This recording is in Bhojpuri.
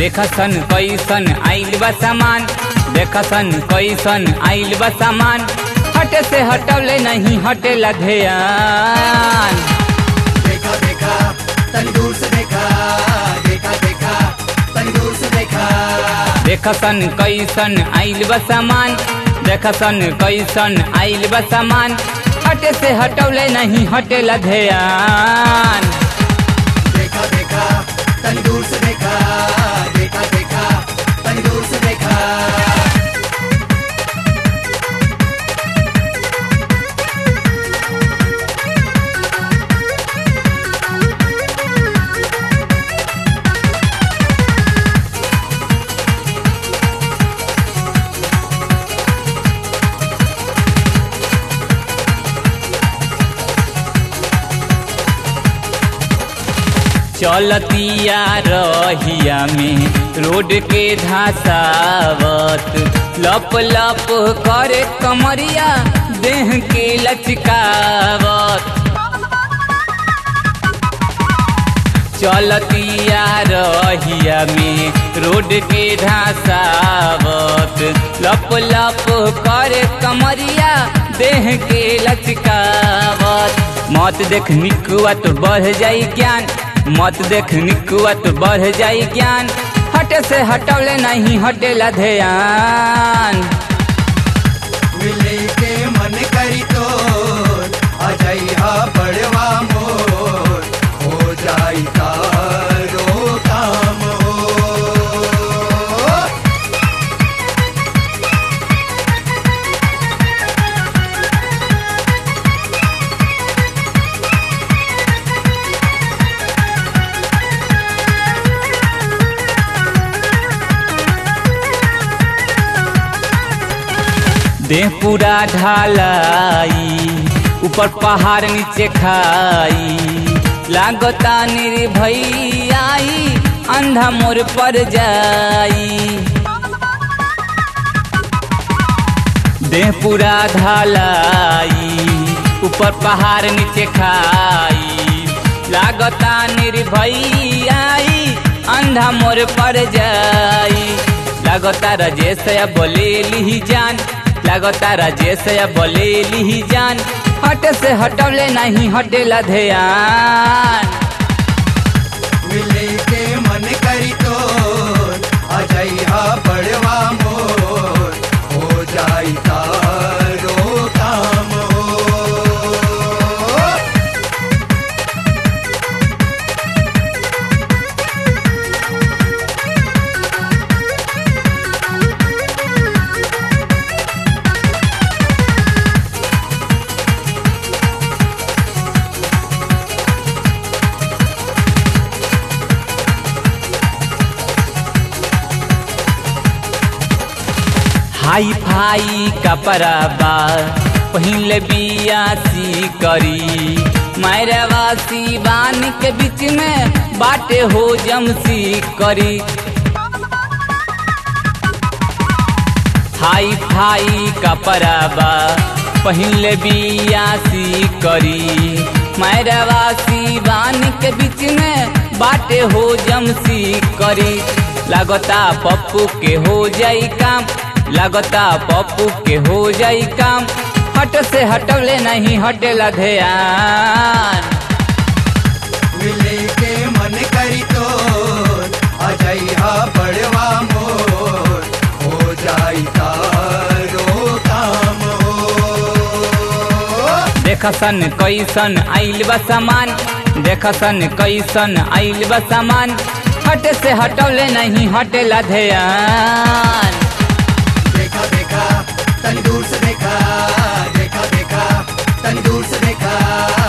देखा सन कैसन आइल बा सामान, देखा सन कैसन आइल बा सामान, हटे से हटवले नहीं हटेला ध्यान। देखा देखा तनी दूर से देखा, देखा देखा तनी दूर से देखा। देखा सन कैसन आइल बा सामान, देखा सन कैसन आइल बा सामान, हटे से हटवले नहीं हटेला ध्यान। देखा देखा तनी दूर से देखा, देखा देखा तनी दूर से देखा। चलतिया रहिया में रोड के धसावत, लप लप करे कमरिया देह के लचकावत। चलतिया रहिया में रोड के धसावत, लप लप करे कमरिया देह के लचकावत। मत देख निकुआ तो बढ़ जाई ज्ञान, मत देख निकुआ तो बढ़ जाई ज्ञान, हटे से हटवले नहीं हटेला ध्यान। मिले के मन करी तो आ जाई हा बड़वा मोर, हो जाई तारो काम हो। देह पूरा ढालाई, ऊपर पहाड़ नीचे खाई, लागता निर्भई अंधा मोर पर जाई। देह पूरा ढालाई, ऊपर पहाड़ नीचे खाई, लागता निर्भई अंधा मोर पर जाई। लागता राजेश बोले ली जान, लागता राजेश बोले ली जान, हटे से हटवले नहीं हटेला ध्यान। मिले के मन करी तो आ जाई हा बड़वा मोर, हो जाई तारो काम हो। हाई फाई कपड़ा बा पहिल बियासी करी, मैरवासी बान के बीच में बाटे हो जमसी करी। हाई फाई कपड़ा बा पहिल बियासी करी, मैरवासी बान के बीच में बाटे हो जमसी करी। लागता पप्पू के हो जाई काम, लागता पप्पू के हो जाई काम, हट से हटवले नहीं हटेला ध्यान। मिले के मन करी तो आ जाई हा बड़वा मोर, हो जाई तारो काम हो। देखा सन कैसन आइल बा सामान, देखा सन कैसन आइल बा सामान, हटे से हटवले नहीं हटेला ध्यान। देखा देखा तनी दूर से देखा, देखा देखा तनी दूर से देखा।